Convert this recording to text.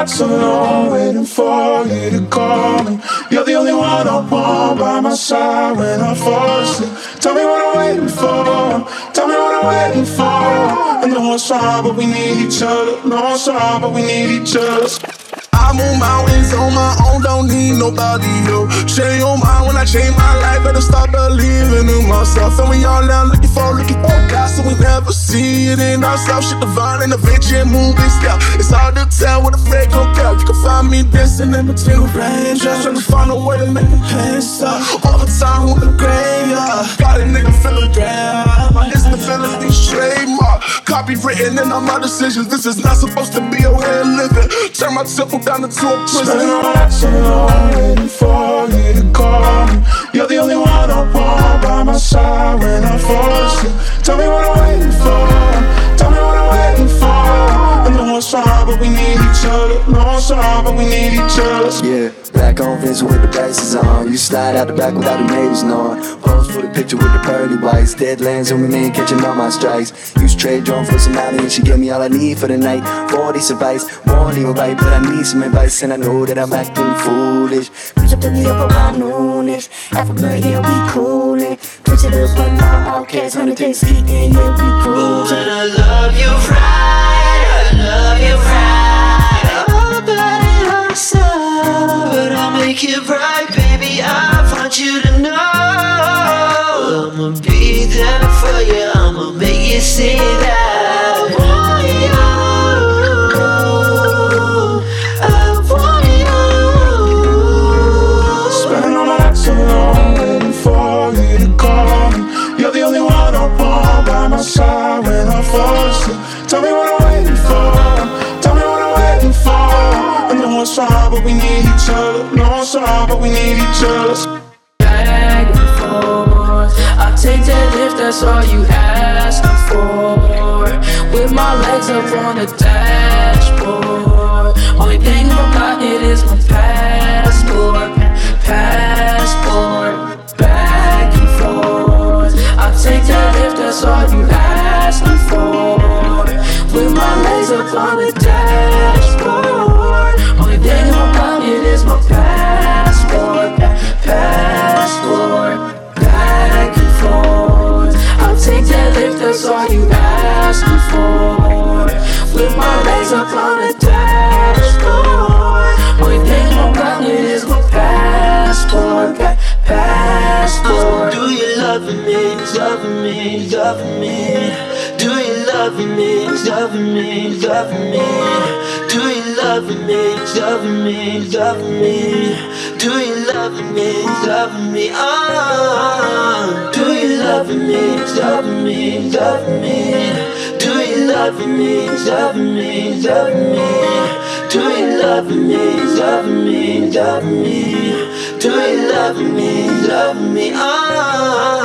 nights alone, waiting for you to call me. You're the only one I want by my side when I fall asleep. Tell me what I'm waiting for. Tell me what I'm waiting for. I know it's wrong, but we need each other. No, it's wrong, but we need each other. I move mountains on my own, don't need nobody, yo. Change your mind when I change my life, better start believing in myself. And we all now looking for God, so we never see it in ourselves. Shit divine and adventure and moving step. It's hard to tell what a fake gon' tell. You can find me dancing in between the raindrops, trying to find a way to make the pain stop. Overtime with the graveyard, got a nigga feeling grand. My instability trademark, copywritten in all my decisions. This is not supposed to be a way of living. Turn my temple down into a prison. Spending my nights alone, waiting for you to call me. You're the only one I want by my side when I fall asleep. Tell me what I'm waiting for. Tell me what I'm waiting for. I know it's wrong, but we need each other. No, it's wrong, but we need each other. Yeah, black on Vince with the braces on. You slide out the back without the neighbors knowing. Pose for the picture with the pearly whites. Deadlands zooming in, catching all my strikes. Use trade drone for some money and she gave me all I need for the night. 40 advice, won't even right, but I need some advice and I know that I'm acting foolish. Push up to the up around noonish. Africa, here we coolin'. Twitch it up on my outcast, 100 days speaking, here we cruising. And I love you right, I love you right. Oh, but it hurts so, but I'll make it right, baby. I want you to know I'ma be there for you, I'ma make you see that I want you. Spending all my nights alone, waiting for you to call me. You're the only one I want by my side when I fall asleep. Tell me what I'm waiting for. Tell me what I'm waiting for. I know it's wrong, but we need each other. No, it's wrong, but we need each other. Back and forth, I take that if that's all you ask for. With my legs up on the dashboard, only thing I'm not it is my passport. Passport, back and forth, I take that if that's all you ask for. With my legs up on the dashboard, only thing I'm not it is my passport. Passport, back and forth, I'll take that if that's all you ask me for. With my legs up on the dashboard, only thing I'm got it is my passport. Passport. Do you love me, loving me, loving me? Do you love me, loving me, loving me? Do you love me, loving me, loving me? Do you love me, loving me? Oh, do you love me, loving me, loving me? Do you love me, loving me, loving me? Do you love me, loving me, loving me? Do you love me, loving me? Oh.